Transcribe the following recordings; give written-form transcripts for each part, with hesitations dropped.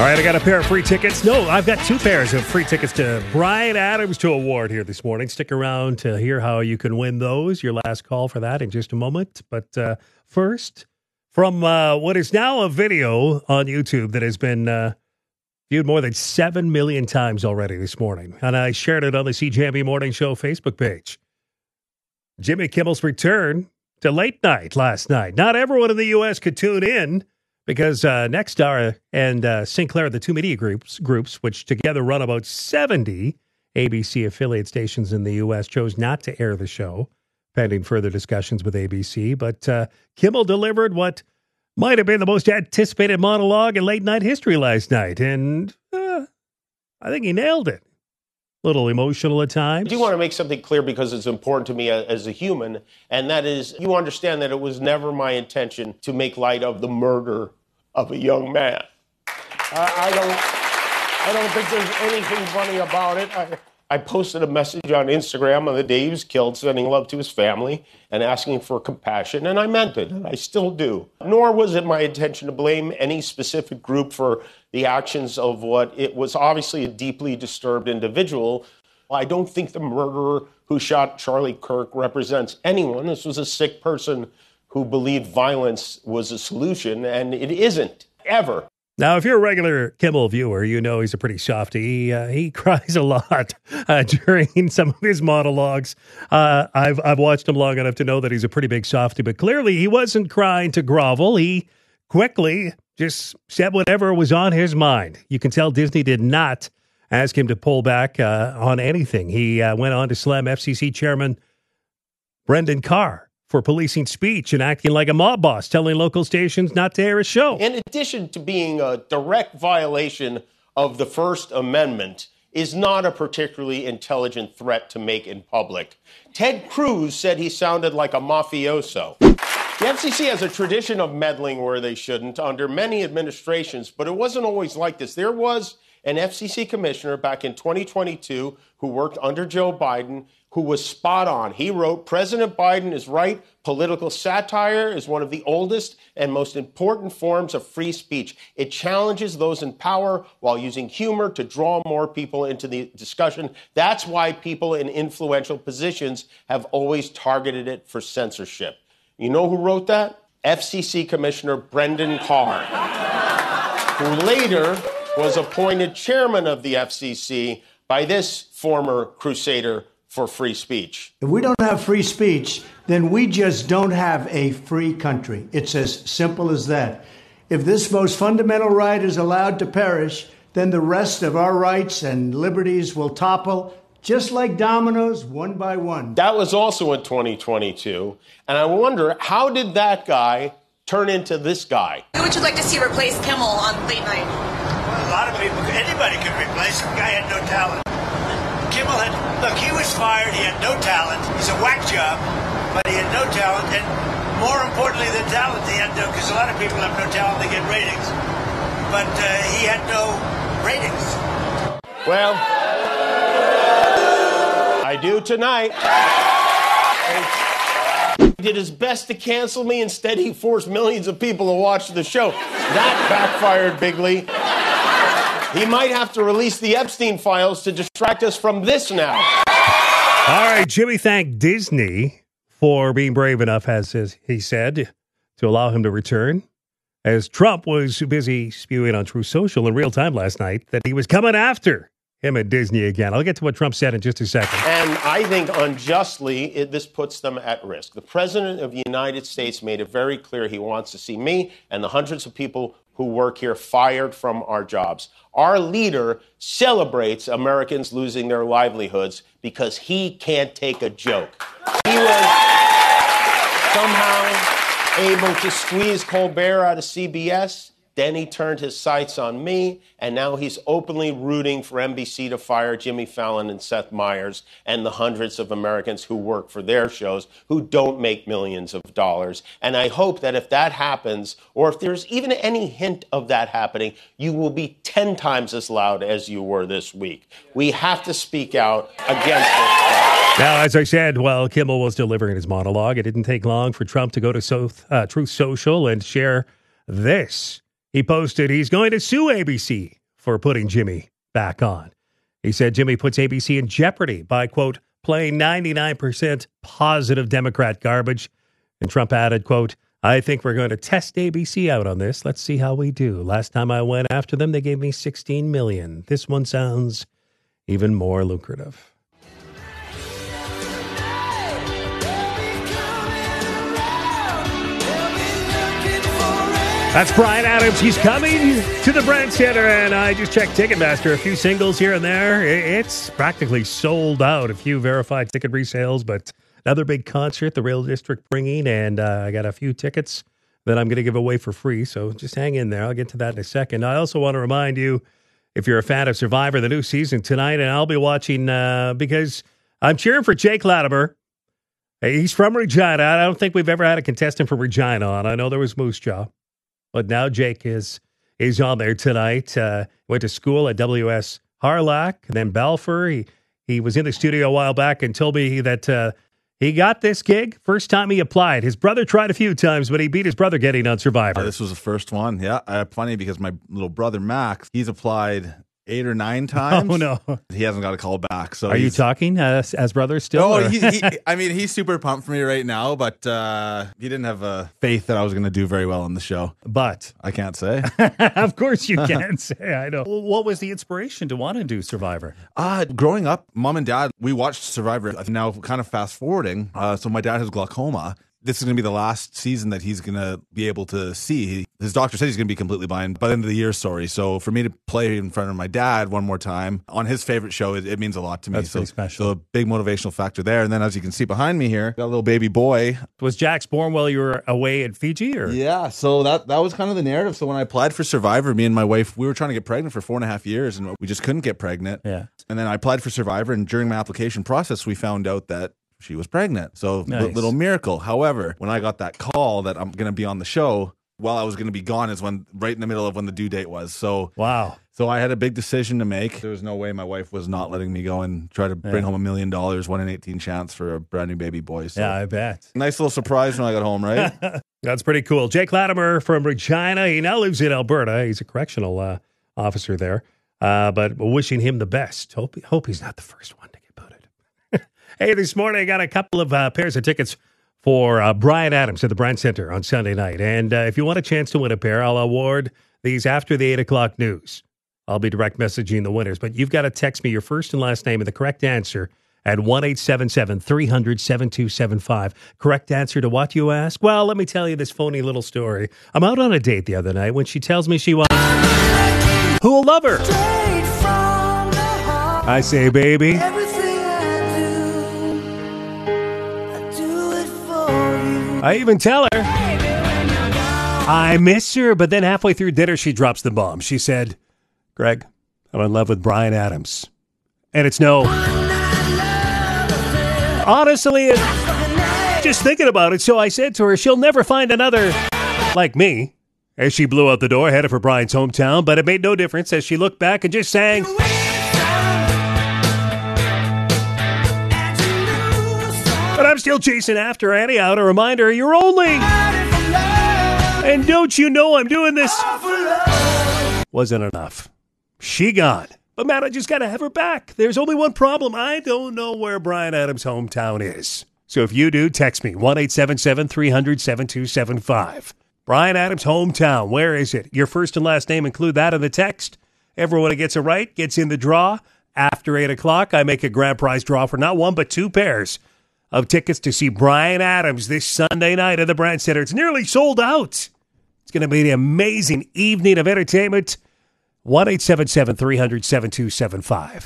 All right, I got a pair of free tickets. No, I've got two pairs of free tickets to Bryan Adams to Award here this morning. Stick around to hear how you can win those. Your last call for that in just a moment. But first, from what is now a video on YouTube that has been viewed more than 7 million times already this morning. And I shared it on the CJMB Morning Show Facebook page. Jimmy Kimmel's return to late night last night. Not everyone in the U.S. could tune in, because Nexstar and Sinclair, the two media groups, which together run about 70 ABC affiliate stations in the U.S., chose not to air the show, pending further discussions with ABC. But Kimmel delivered what might have been the most anticipated monologue in late-night history last night. And I think he nailed it. A little emotional at times. I do want to make something clear because it's important to me as a human, and that is, you understand that it was never my intention to make light of the murder of a young man. I don't think there's anything funny about it. I posted a message on Instagram on the day he was killed, sending love to his family and asking for compassion, and I meant it, and I still do. Nor was it my intention to blame any specific group for the actions of what it was obviously a deeply disturbed individual. I don't think the murderer who shot Charlie Kirk represents anyone. This was a sick person who believed violence was a solution, and it isn't, ever. Now, if you're a regular Kimmel viewer, you know he's a pretty softy. He cries a lot during some of his monologues. I've watched him long enough to know that he's a pretty big softy, but clearly he wasn't crying to grovel. He quickly just said whatever was on his mind. You can tell Disney did not ask him to pull back on anything. He went on to slam FCC chairman Brendan Carr for policing speech and acting like a mob boss, telling local stations not to air a show. In addition to being a direct violation of the First Amendment, is not a particularly intelligent threat to make in public. Ted Cruz said he sounded like a mafioso. The FCC has a tradition of meddling where they shouldn't under many administrations, but it wasn't always like this. There was an FCC commissioner back in 2022 who worked under Joe Biden who was spot on. He wrote, "President Biden is right. Political satire is one of the oldest and most important forms of free speech. It challenges those in power while using humor to draw more people into the discussion. That's why people in influential positions have always targeted it for censorship." You know who wrote that? FCC Commissioner Brendan Carr, who later was appointed chairman of the FCC by this former crusader for free speech. If we don't have free speech, then we just don't have a free country. It's as simple as that. If this most fundamental right is allowed to perish, then the rest of our rights and liberties will topple, just like dominoes, one by one. That was also in 2022. And I wonder, how did that guy turn into this guy? Who would you like to see replace Kimmel on late night? Well, a lot of people, anybody could replace him. The guy had no talent. Kimmel look, he was fired. He had no talent. It's a whack job, but he had no talent. And more importantly than talent, he had no, because a lot of people have no talent, they get ratings. But he had no ratings. Well, I do tonight. He did his best to cancel me. Instead, he forced millions of people to watch the show. That backfired bigly. He might have to release the Epstein files to distract us from this now. All right, Jimmy thanked Disney for being brave enough, as he said, to allow him to return, as Trump was busy spewing on Truth Social in real time last night that he was coming after him at Disney again. I'll get to what Trump said in just a second. And I think unjustly, this puts them at risk. The President of the United States made it very clear he wants to see me and the hundreds of people who work here fired from our jobs. Our leader celebrates Americans losing their livelihoods because he can't take a joke. He was somehow able to squeeze Colbert out of CBS. Then he turned his sights on me, and now he's openly rooting for NBC to fire Jimmy Fallon and Seth Meyers and the hundreds of Americans who work for their shows who don't make millions of dollars. And I hope that if that happens, or if there's even any hint of that happening, you will be 10 times as loud as you were this week. We have to speak out against this. Now, as I said, while Kimmel was delivering his monologue, it didn't take long for Trump to go to Truth Social and share this. He posted he's going to sue ABC for putting Jimmy back on. He said Jimmy puts ABC in jeopardy by, quote, playing 99% positive Democrat garbage. And Trump added, quote, I think we're going to test ABC out on this. Let's see how we do. Last time I went after them, they gave me $16 million. This one sounds even more lucrative. That's Bryan Adams. He's coming to the Brandt Center, and I just checked Ticketmaster. A few singles here and there. It's practically sold out. A few verified ticket resales, but another big concert the Rail District bringing, and I got a few tickets that I'm going to give away for free, so just hang in there. I'll get to that in a second. I also want to remind you, if you're a fan of Survivor, the new season tonight, and I'll be watching because I'm cheering for Jake Latimer. He's from Regina. I don't think we've ever had a contestant from Regina on. I know there was Moose Jaw. But now Jake is on there tonight. Went to school at WS Harlack, and then Balfour. He was in the studio a while back and told me that he got this gig first time he applied. His brother tried a few times, but he beat his brother getting on Survivor. This was the first one. Yeah, funny because my little brother Max, he's applied 8 or 9 times. Oh, no. He hasn't got a call back. So are you talking as brothers still? No, he's super pumped for me right now, but he didn't have faith that I was going to do very well on the show. But I can't say. Of course you can't say. I know. What was the inspiration to want to do Survivor? Growing up, Mom and Dad, we watched Survivor. Now, kind of fast forwarding. So my dad has glaucoma. This is going to be the last season that he's going to be able to see. His doctor said he's going to be completely blind by the end of the year, So for me to play in front of my dad one more time on his favorite show, it means a lot to me. That's pretty special. So a big motivational factor there. And then as you can see behind me here, got a little baby boy. Was Jax born while you were away at Fiji? Or? Yeah, so that was kind of the narrative. So when I applied for Survivor, me and my wife, we were trying to get pregnant for 4.5 years, and we just couldn't get pregnant. Yeah. And then I applied for Survivor, and during my application process, we found out that she was pregnant. So nice. Little miracle. However, when I got that call that I'm going to be on the show, while I was going to be gone is when right in the middle of when the due date was. So wow. So I had a big decision to make. There was no way my wife was not letting me go and try to bring home $1 million, 1 in 18 chance for a brand new baby boy. So yeah, I bet. Nice little surprise when I got home, right? That's pretty cool. Jake Latimer from Regina. He now lives in Alberta. He's a correctional officer there. But wishing him the best. Hope he's not the first one to get booted. Hey, this morning I got a couple of pairs of tickets for Bryan Adams at the Brandt Center on Sunday night. And if you want a chance to win a pair, I'll award these after the 8 o'clock news. I'll be direct messaging the winners. But you've got to text me your first and last name and the correct answer at 1-877-300-7275. Correct answer to what, you ask? Well, let me tell you this phony little story. I'm out on a date the other night when she tells me she wants... Who'll love her? I say, baby... I even tell her I miss her, but then halfway through dinner, she drops the bomb. She said, Greg, I'm in love with Bryan Adams. And it's no. Honestly, just thinking about it. So I said to her, she'll never find another like me. As she blew out the door, headed for Bryan's hometown, but it made no difference as she looked back and just sang. But I'm still chasing after her anyhow to remind her, you're only... And don't you know I'm doing this? Wasn't enough. She gone. But man, I just got to have her back. There's only one problem. I don't know where Bryan Adams' hometown is. So if you do, text me, 1-877-300-7275. Bryan Adams' hometown, where is it? Your first and last name, include that in the text. Everyone who gets it right gets in the draw. After 8 o'clock, I make a grand prize draw for not one, but 2 pairs of tickets to see Bryan Adams this Sunday night at the Brandt Center. It's nearly sold out. It's going to be an amazing evening of entertainment. 1-877-300-7275.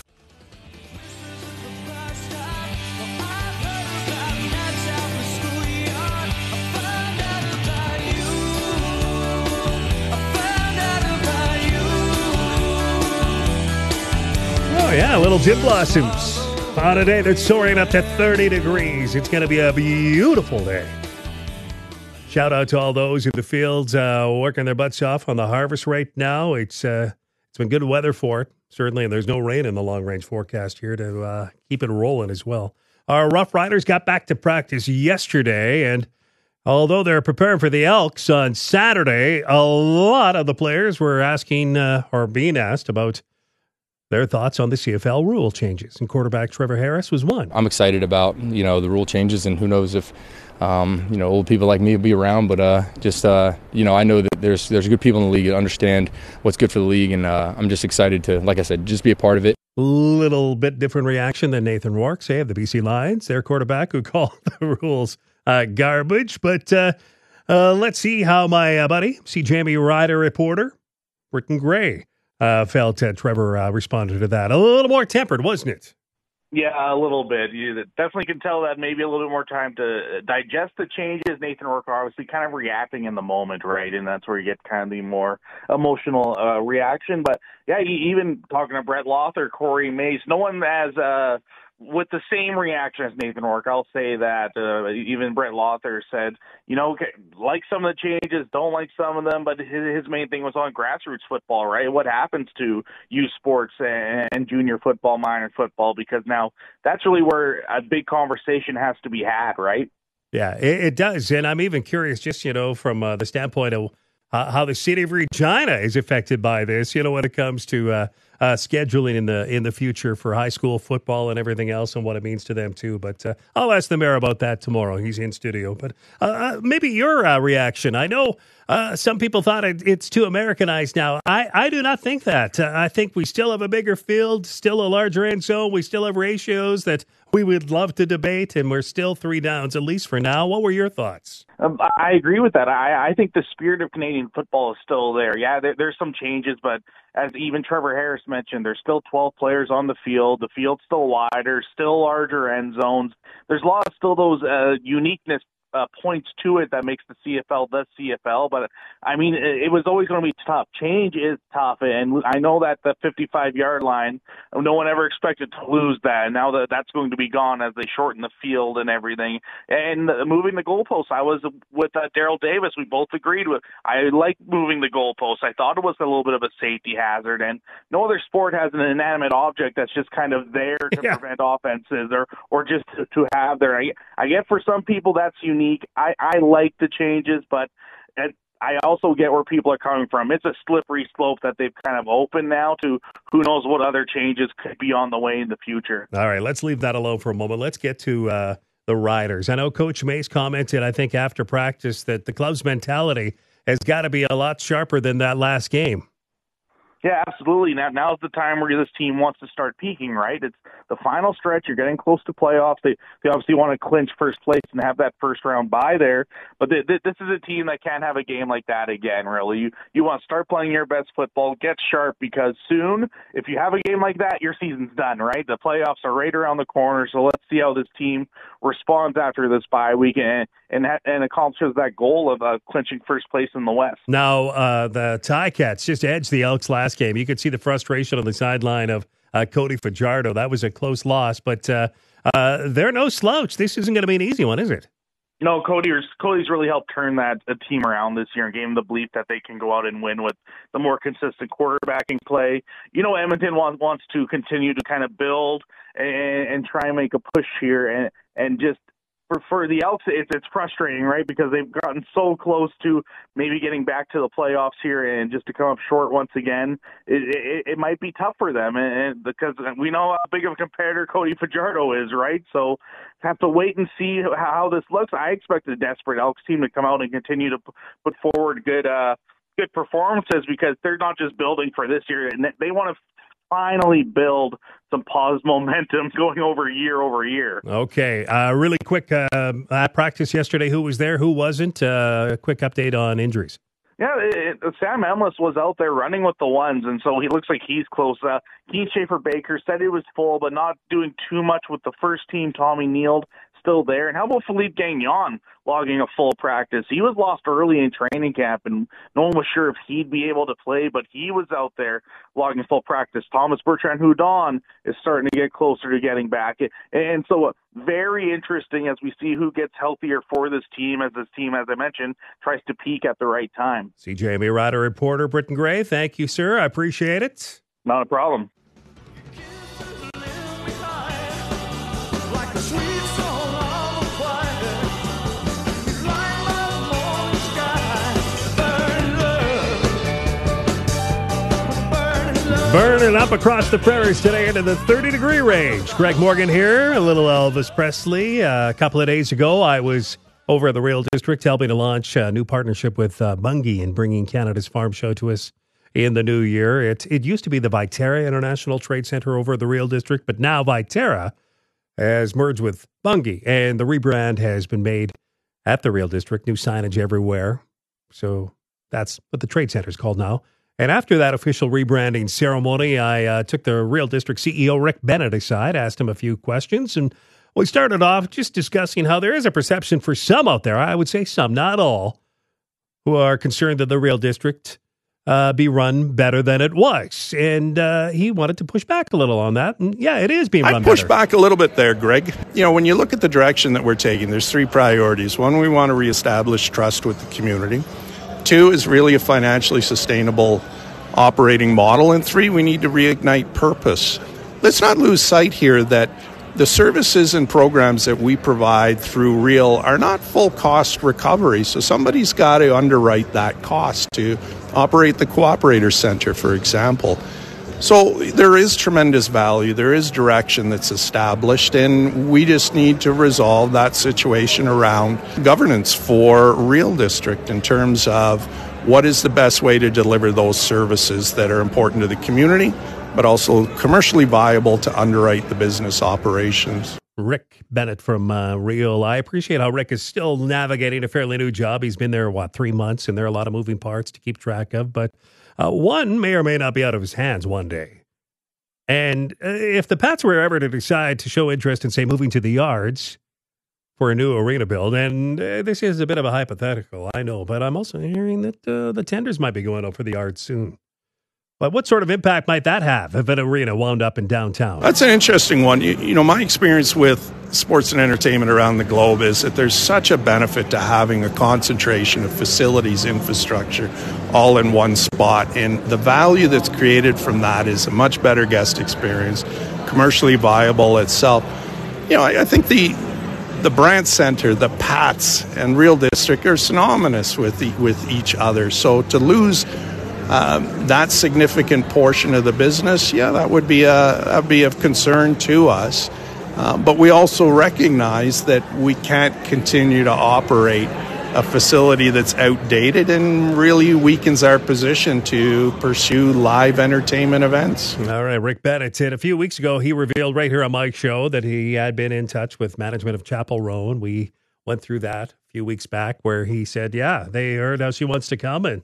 Oh, yeah, little gin blossoms. On a day that's soaring up to 30 degrees. It's going to be a beautiful day. Shout out to all those in the fields working their butts off on the harvest right now. It's been good weather for it, certainly, and there's no rain in the long-range forecast here to keep it rolling as well. Our Rough Riders got back to practice yesterday, and Although they're preparing for the Elks on Saturday, a lot of the players were asking or being asked about their thoughts on the CFL rule changes. And quarterback Trevor Harris was one. I'm excited about, the rule changes, and who knows if, old people like me will be around. But I know that there's good people in the league that understand what's good for the league. And I'm just excited to, like I said, just be a part of it. Little bit different reaction than Nathan Rourke, say, of the BC Lions, their quarterback, who called the rules garbage. But let's see how my buddy, CJME Rider reporter, Britton Gray, felt Trevor responded to that. A little more tempered, wasn't it? Yeah, a little bit. You definitely can tell that maybe a little bit more time to digest the changes. Nathan Rourke obviously kind of reacting in the moment, right? And that's where you get kind of the more emotional reaction. But, yeah, even talking to Brett Lothar, Corey Mace, no one as with the same reaction as Nathan Rourke. I'll say that even Brett Lothar said, like some of the changes, don't like some of them, but his main thing was on grassroots football, right? What happens to youth sports and junior football, minor football, because now that's really where a big conversation has to be had, right? Yeah, it does. And I'm even curious just, from the standpoint of how the city of Regina is affected by this, when it comes to scheduling in the future for high school football and everything else and what it means to them too. But I'll ask the mayor about that tomorrow. He's in studio. But maybe your reaction. I know some people thought it's too Americanized now. I do not think that. I think we still have a bigger field, still a larger end zone. We still have ratios that we would love to debate, and we're still 3 downs, at least for now. What were your thoughts? I agree with that. I think the spirit of Canadian football is still there. Yeah, there's some changes, but as even Trevor Harris mentioned, there's still 12 players on the field. The field's still wider, still larger end zones. There's a lot of still those uniqueness points to it that makes the CFL the CFL. But, it was always going to be tough. Change is tough, and I know that the 55-yard line, no one ever expected to lose that. And now that's going to be gone as they shorten the field and everything. And moving the goalposts, I was with Daryl Davis. We both agreed with. I like moving the goalposts. I thought it was a little bit of a safety hazard, and no other sport has an inanimate object that's just kind of there to prevent offenses or just to have there. I get for some people that's unique. I like the changes, but I also get where people are coming from. It's a slippery slope that they've kind of opened now to who knows what other changes could be on the way in the future. All right, let's leave that alone for a moment. Let's get to the Riders. I know Coach Mace commented, I think, after practice that the club's mentality has got to be a lot sharper than that last game. Yeah, absolutely. Now's the time where this team wants to start peaking, right? It's the final stretch. You're getting close to playoffs. They obviously want to clinch first place and have that first round bye there. But this is a team that can't have a game like that again, really. You want to start playing your best football, get sharp, because soon, if you have a game like that, your season's done, right? The playoffs are right around the corner, so let's see how this team responds after this bye week and accomplishes that goal of clinching first place in the West. Now, the Ticats just edged the Elks last game. You could see the frustration on the sideline of Cody Fajardo. That was a close loss, but they're no slouch. This isn't going to be an easy one, is it? No, Cody's really helped turn that team around this year and gave them the belief that they can go out and win with the more consistent quarterbacking play. Edmonton wants to continue to kind of build and try and make a push here and just for the Elks, it's frustrating, right? Because they've gotten so close to maybe getting back to the playoffs here, and just to come up short once again, it might be tough for them. And because we know how big of a competitor Cody Fajardo is, right? So have to wait and see how this looks. I expect a desperate Elks team to come out and continue to put forward good performances, because they're not just building for this year, and they want to finally build some positive momentum going over year. Okay. Really quick, at practice yesterday, who was there, who wasn't? Quick update on injuries. Yeah, Sam Emlis was out there running with the ones, and so he looks like he's close. Keith Schaefer-Baker said he was full, but not doing too much with the first team. Tommy Neild still there. And how about Philippe Gagnon logging a full practice? He was lost early in training camp, and no one was sure if he'd be able to play, but he was out there logging full practice. Thomas Bertrand-Houdon is starting to get closer to getting back. And so very interesting as we see who gets healthier for this team, as I mentioned, tries to peak at the right time. CJME Rider reporter Britton Gray, thank you, sir. I appreciate it. Not a problem. Like a sweet song of a choir. Burning up across the prairies today into the 30-degree range. Greg Morgan here, a little Elvis Presley. A couple of days ago, I was over at the Real District helping to launch a new partnership with Bunge in bringing Canada's Farm Show to us in the new year. It used to be the Viterra International Trade Center over at the Real District, but now Viterra has merged with Bunge, and the rebrand has been made at the Real District. New signage everywhere. So that's what the Trade Center is called now. And after that official rebranding ceremony, I took the Real District CEO, Rick Bennett, aside, asked him a few questions, and we started off just discussing how there is a perception for some out there, I would say some, not all, who are concerned that the Real District be run better than it was. And he wanted to push back a little on that. And yeah, it is being run better. I'd push back a little bit there, Greg. You know, when you look at the direction that we're taking, there's three priorities. One, we want to reestablish trust with the community. Two is really a financially sustainable operating model. And three, we need to reignite purpose. Let's not lose sight here that the services and programs that we provide through Real are not full cost recovery. So somebody's got to underwrite that cost to operate the Cooperator Center, for example. So there is tremendous value. There is direction that's established, and we just need to resolve that situation around governance for Real District in terms of what is the best way to deliver those services that are important to the community, but also commercially viable to underwrite the business operations. Rick Bennett from Real. I appreciate how Rick is still navigating a fairly new job. He's been there, 3 months, and there are a lot of moving parts to keep track of, but one may or may not be out of his hands one day. And if the Pats were ever to decide to show interest in, say, moving to the Yards for a new arena build, and this is a bit of a hypothetical, I know, but I'm also hearing that the tenders might be going up for the Yards soon. But what sort of impact might that have if an arena wound up in downtown? That's an interesting one. You know, my experience with sports and entertainment around the globe is that there's such a benefit to having a concentration of facilities, infrastructure, all in one spot. And the value that's created from that is a much better guest experience, commercially viable itself. You know, I think the Brandt Center, the Pats, and Real District are synonymous with each other. So to lose that significant portion of the business, that would be of concern to us. But we also recognize that we can't continue to operate a facility that's outdated and really weakens our position to pursue live entertainment events. All right, Rick Bennett. A few weeks ago, he revealed right here on Mike's show that he had been in touch with management of Chapel Row, and we went through that a few weeks back where he said, they heard how she wants to come and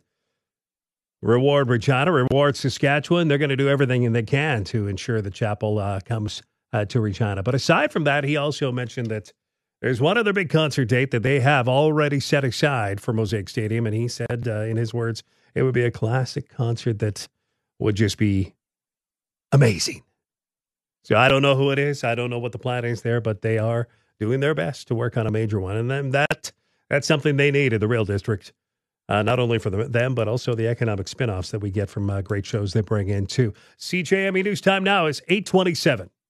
reward Regina, reward Saskatchewan. They're going to do everything they can to ensure the Chapel comes to Regina. But aside from that, he also mentioned that there's one other big concert date that they have already set aside for Mosaic Stadium. And he said, in his words, it would be a classic concert that would just be amazing. So I don't know who it is. I don't know what the plan is there, but they are doing their best to work on a major one. And then that's something they need in the Real District. Not only for them, but also the economic spinoffs that we get from great shows they bring in, too. CJME News Time now is 8:27.